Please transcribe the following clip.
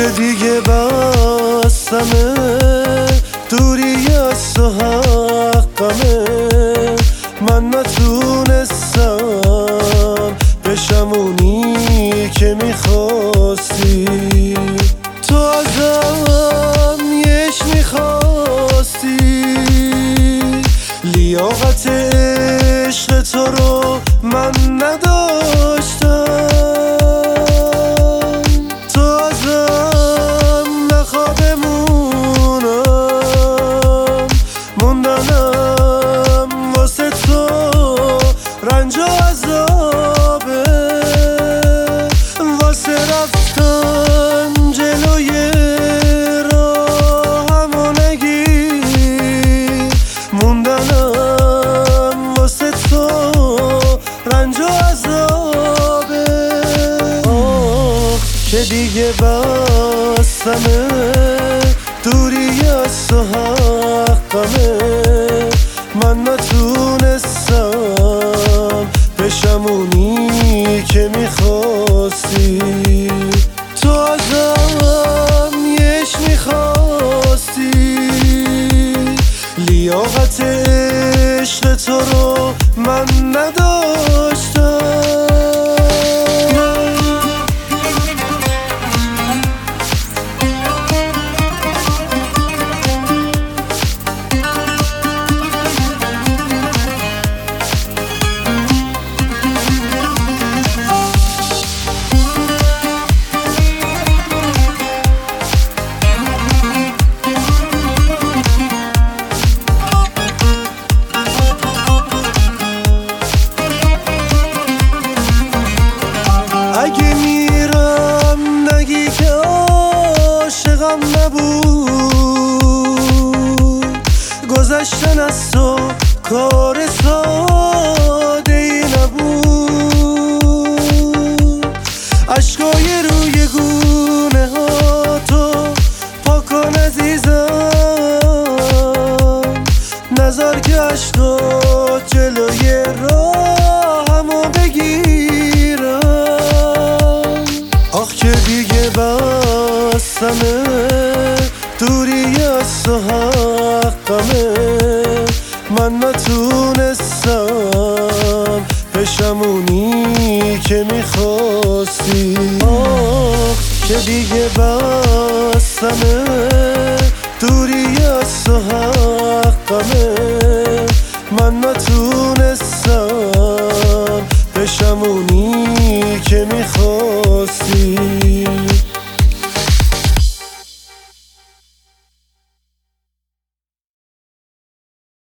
که دیگه بستمه، دوری از تو حقمه. من نتونستم بشم اونی که میخواستی، تو ازم یش میخواستی. لیاقت عشق تو رو من نداشتم، تو ازم نخواه بمونم. موندنم واسه تو رنج و عذابه، واسه رفتن جلوی راهمو نگیر. موندنم واسه تو رنج و عذابه. که دیگه بستمه، دوری از تو حقمه. من نتونستم بشم اونی که میخواستی، تو ازم یش میخواستی. لیاقت عشق تو رو من نداشتم. اگه میرم نگی که عاشقم نبود، گذشتن از تو کار ساده ای نبود. عشقای روی گونه ها تو پاک کن عزیزم، نظر که عشقات جلوی راهمو بگیرم. آخ که دیگه بستمه، دوری از تو حقمه. من نتونستم بشم اونی که میخواستی. آخ که دیگه بستمه، دوری از تو حقمه. من نتونستم بشم اونی